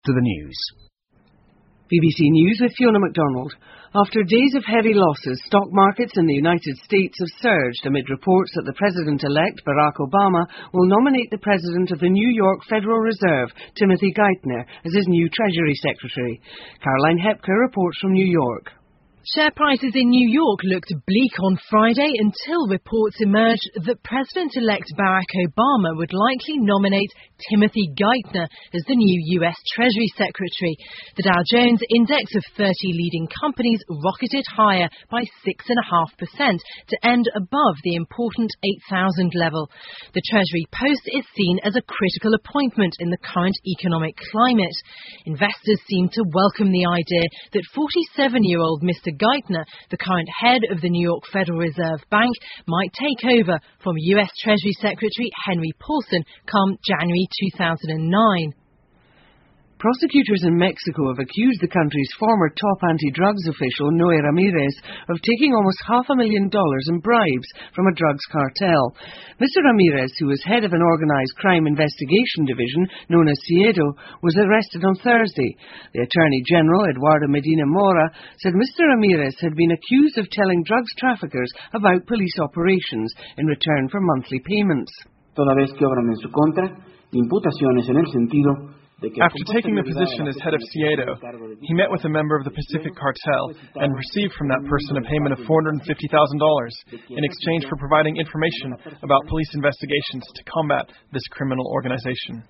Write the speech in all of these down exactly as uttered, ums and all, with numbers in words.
To the news. B B C News with Fiona MacDonald. After days of heavy losses, stock markets in the United States have surged amid reports that the President-elect, Barack Obama, will nominate the President of the New York Federal Reserve, Timothy Geithner, as his new Treasury Secretary. Caroline Hepker reports from New York. Share prices in New York looked bleak on Friday until reports emerged that President-elect Barack Obama would likely nominate Timothy Geithner as the new U S Treasury Secretary. The Dow Jones index of thirty leading companies rocketed higher by six point five percent to end above the important eight thousand level. The Treasury post is seen as a critical appointment in the current economic climate. Investors seem to welcome the idea that forty-seven-year-old Mister Geithner, the current head of the New York Federal Reserve Bank, might take over from U S Treasury Secretary Henry Paulson come January two thousand nine. Prosecutors in Mexico have accused the country's former top anti-drugs official, Noe Ramirez, of taking almost half a million dollars in bribes from a drugs cartel. Mister Ramirez, who was head of an organised crime investigation division known as CIEDO, was arrested on Thursday. The Attorney General, Eduardo Medina Mora, said Mister Ramirez had been accused of telling drugs traffickers about police operations in return for monthly payments. Toda vez que obran en su contra, imputaciones en el sentido. After taking the position as head of CIEDO, he met with a member of the Pacific Cartel and received from that person a payment of four hundred fifty thousand dollars in exchange for providing information about police investigations to combat this criminal organization.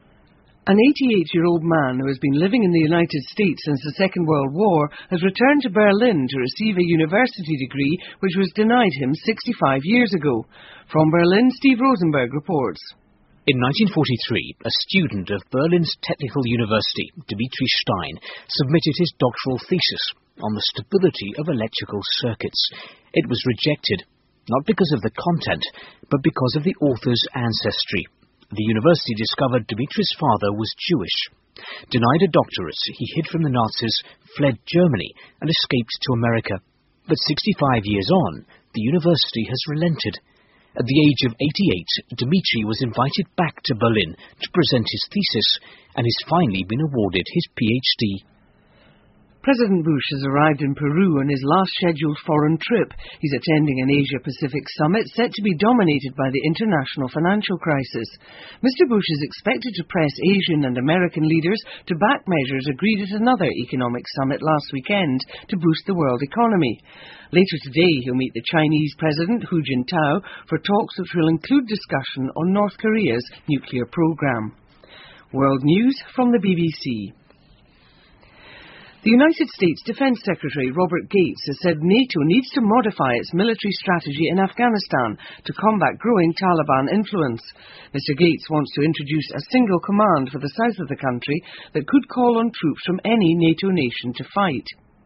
An eighty-eight-year-old man who has been living in the United States since the Second World War has returned to Berlin to receive a university degree which was denied him sixty-five years ago. From Berlin, Steve Rosenberg reports. In nineteen forty-three, a student of Berlin's Technical University, Dmitri Stein, submitted his doctoral thesis on the stability of electrical circuits. It was rejected, not because of the content, but because of the author's ancestry. The university discovered Dmitri's father was Jewish. Denied a doctorate, he hid from the Nazis, fled Germany, and escaped to America. But sixty-five years on, the university has relented. At the age of eighty-eight, Dmitri was invited back to Berlin to present his thesis and has finally been awarded his PhD. President Bush has arrived in Peru on his last scheduled foreign trip. He's attending an Asia-Pacific summit set to be dominated by the international financial crisis. Mister Bush is expected to press Asian and American leaders to back measures agreed at another economic summit last weekend to boost the world economy. Later today, he'll meet the Chinese President Hu Jintao for talks which will include discussion on North Korea's nuclear program. World News from the B B C. The United States Defense Secretary Robert Gates has said NATO needs to modify its military strategy in Afghanistan to combat growing Taliban influence. Mister Gates wants to introduce a single command for the south of the country that could call on troops from any NATO nation to fight.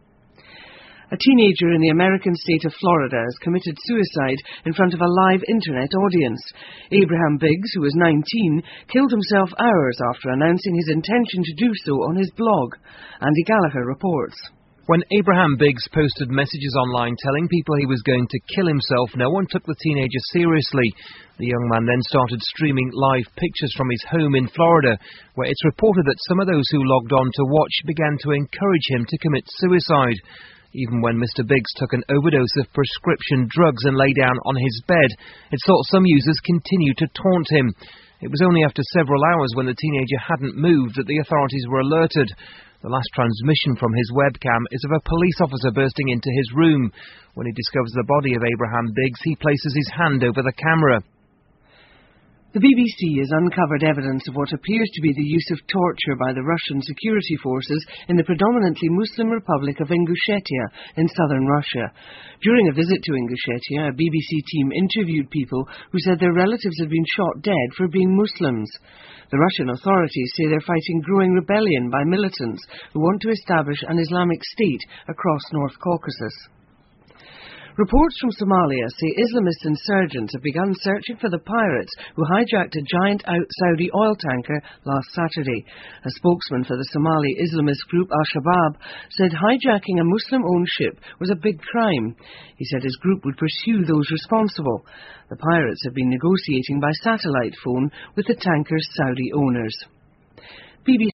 A teenager in the American state of Florida has committed suicide in front of a live internet audience. Abraham Biggs, who was nineteen, killed himself hours after announcing his intention to do so on his blog. Andy Gallagher reports. When Abraham Biggs posted messages online telling people he was going to kill himself, no one took the teenager seriously. The young man then started streaming live pictures from his home in Florida, where it's reported that some of those who logged on to watch began to encourage him to commit suicide. Even when Mister Biggs took an overdose of prescription drugs and lay down on his bed, it's thought some users continued to taunt him. It was only after several hours when the teenager hadn't moved that the authorities were alerted. The last transmission from his webcam is of a police officer bursting into his room. When he discovers the body of Abraham Biggs, he places his hand over the camera. The B B C has uncovered evidence of what appears to be the use of torture by the Russian security forces in the predominantly Muslim Republic of Ingushetia in southern Russia. During a visit to Ingushetia, a B B C team interviewed people who said their relatives had been shot dead for being Muslims. The Russian authorities say they're fighting growing rebellion by militants who want to establish an Islamic state across North Caucasus. Reports from Somalia say Islamist insurgents have begun searching for the pirates who hijacked a giant Saudi oil tanker last Saturday. A spokesman for the Somali Islamist group Al-Shabaab said hijacking a Muslim-owned ship was a big crime. He said his group would pursue those responsible. The pirates have been negotiating by satellite phone with the tanker's Saudi owners. B B C